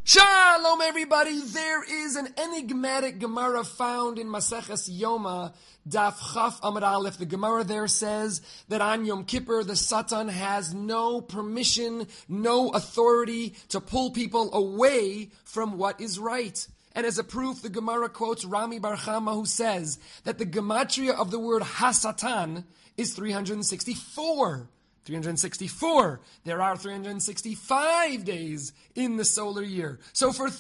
Shalom everybody, there is an enigmatic Gemara found in Maseches Yoma, Daf Chaf Amud Aleph. The Gemara there says that on Yom Kippur the Satan has no permission, no authority to pull people away from what is right. And as a proof, the Gemara quotes Rami Bar Chama, who says that the gematria of the word Ha-Satan is 364. 364. There are 365 days in the solar year. So for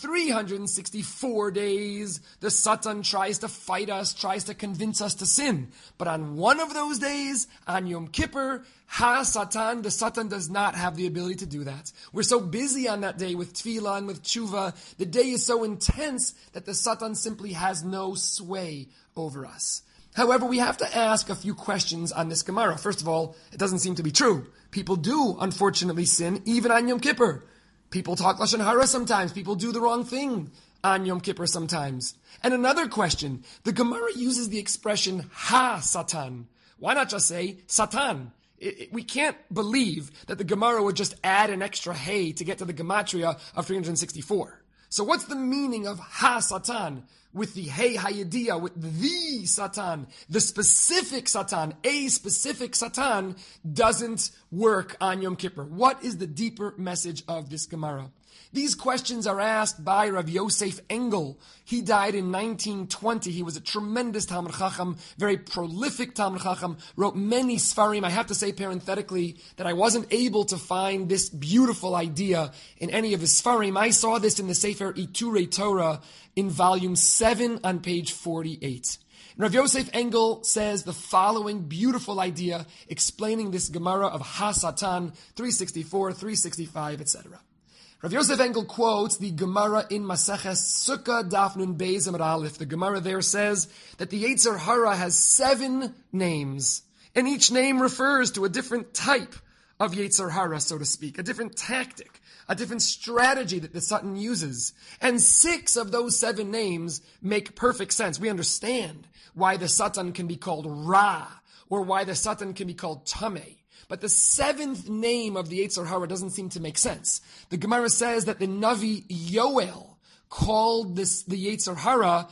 364 days, the Satan tries to fight us, tries to convince us to sin. But on one of those days, on Yom Kippur, Ha-Satan, the Satan does not have the ability to do that. We're so busy on that day with tefillah and with tshuva. The day is so intense that the Satan simply has no sway over us. However, we have to ask a few questions on this Gemara. First of all, it doesn't seem to be true. People do, unfortunately, sin even on Yom Kippur. People talk Lashon Hara sometimes. People do the wrong thing on Yom Kippur sometimes. And another question, the Gemara uses the expression Ha-Satan. Why not just say Satan? We can't believe that the Gemara would just add an extra hey to get to the gematria of 364. So what's the meaning of Ha-Satan? With the hey hayediya, with the Satan, the specific Satan, a specific Satan doesn't work on Yom Kippur. What is the deeper message of this Gemara? These questions are asked by Rav Yosef Engel. He died in 1920. He was a tremendous Talmud Chacham, very prolific Talmud Chacham, wrote many Sfarim. I have to say parenthetically that I wasn't able to find this beautiful idea in any of his Sfarim. I saw this in the Sefer Iturei Torah in volume 7 on page 48. Rav Yosef Engel says the following beautiful idea explaining this Gemara of Ha-Satan, 364, 365, etc. Rav Yosef Engel quotes the Gemara in Maseches Sukkah Daf Nun Beis Amud Aleph. The Gemara there says that the Yetzer Hara has 7 names, and each name refers to a different type of Yetzer Hara, so to speak, a different tactic, a different strategy that the Satan uses. And 6 of those 7 names make perfect sense. We understand why the Satan can be called Ra, or why the Satan can be called Tameh. But the 7th name of the Yetzer Hara doesn't seem to make sense. The Gemara says that the Navi Yoel called the Yetzer Hara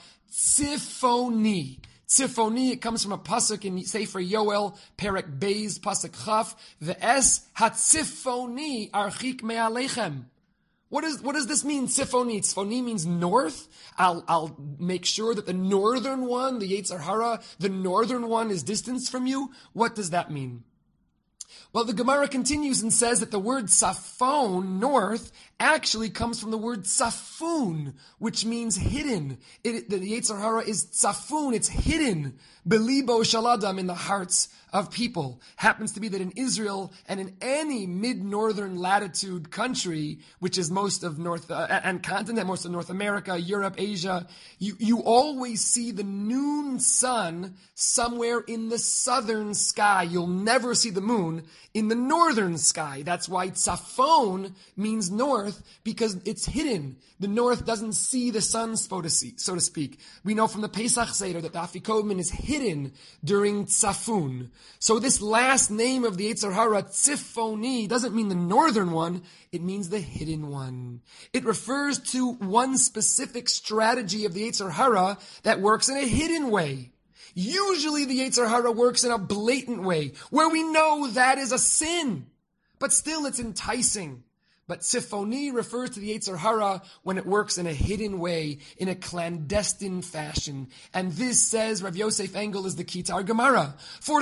Tzifoni. Tzifoni, it comes from a pasuk in Sefer Yoel, Perek Beis, pasuk Chaf, Ve'es hatzifoni archik me'alechem. What does this mean, Tzifoni? Tzifoni means north. I'll make sure that the northern one, the Yetzer Hara, the northern one is distanced from you. What does that mean? Well, the Gemara continues and says that the word Safon, north, actually comes from the word Safun, which means hidden. The Yetzer Hara is Safun, it's hidden. Belibo Shaladam, in the hearts of people. Happens to be that in Israel and in any mid-northern latitude country, which is most of and continent, most of North America, Europe, Asia, you always see the noon sun somewhere in the southern sky. You'll never see the moon in the northern sky. That's why Tzafon means north, because it's hidden. The north doesn't see the sun, so to speak. We know from the Pesach Seder that the Afikomen is hidden during Tzafun. So this last name of the Yetzer Hara, Tzifoni, doesn't mean the northern one, it means the hidden one. It refers to one specific strategy of the Yetzer Hara that works in a hidden way. Usually the Yetzer Hara works in a blatant way, where we know that is a sin, but still it's enticing. But Tzifoni refers to the Yetzer Hara when it works in a hidden way, in a clandestine fashion. And this, says Rav Yosef Engel, is the key to our Gemara. For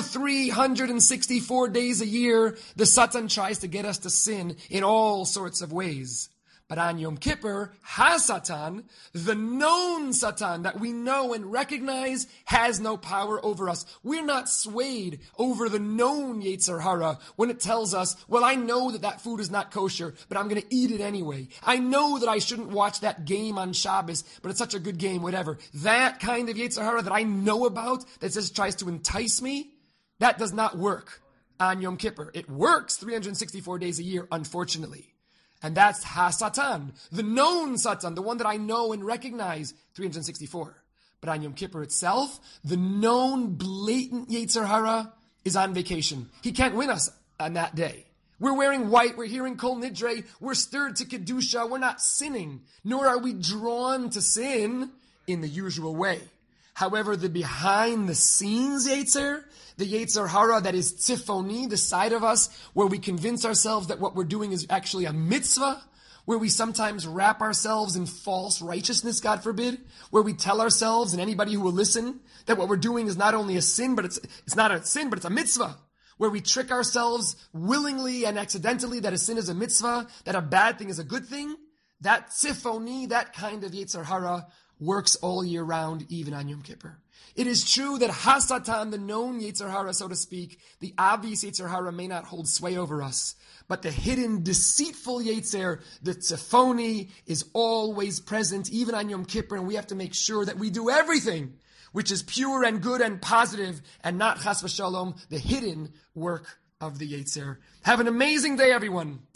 364 days a year, the Satan tries to get us to sin in all sorts of ways. But on Yom Kippur, Ha-Satan, the known Satan that we know and recognize, has no power over us. We're not swayed over the known Yetzer Hara when it tells us, well, I know that food is not kosher, but I'm going to eat it anyway. I know that I shouldn't watch that game on Shabbos, but it's such a good game, whatever. That kind of Yetzer Hara that I know about, that just tries to entice me, that does not work on Yom Kippur. It works 364 days a year, unfortunately. And that's Ha-Satan, the known Satan, the one that I know and recognize, 364. But on Yom Kippur itself, the known blatant Yetzer Hara is on vacation. He can't win us on that day. We're wearing white, we're hearing Kol Nidre, we're stirred to Kedusha, we're not sinning, nor are we drawn to sin in the usual way. However, the behind the scenes Yetzer, the Yetzer Hara that is Tzifoni, the side of us, where we convince ourselves that what we're doing is actually a mitzvah, where we sometimes wrap ourselves in false righteousness, God forbid, where we tell ourselves and anybody who will listen that what we're doing is not only a sin, but it's not a sin, but it's a mitzvah. Where we trick ourselves willingly and accidentally that a sin is a mitzvah, that a bad thing is a good thing, that tzifoni, that kind of Yetzer Hara, works all year round, even on Yom Kippur. It is true that Hasatan, the known Yetzer Hara, so to speak, the obvious Yetzer Hara may not hold sway over us, but the hidden, deceitful Yetzer, the tzifoni, is always present, even on Yom Kippur, and we have to make sure that we do everything which is pure and good and positive, and not chas v'shalom, the hidden work of the Yetzer. Have an amazing day, everyone.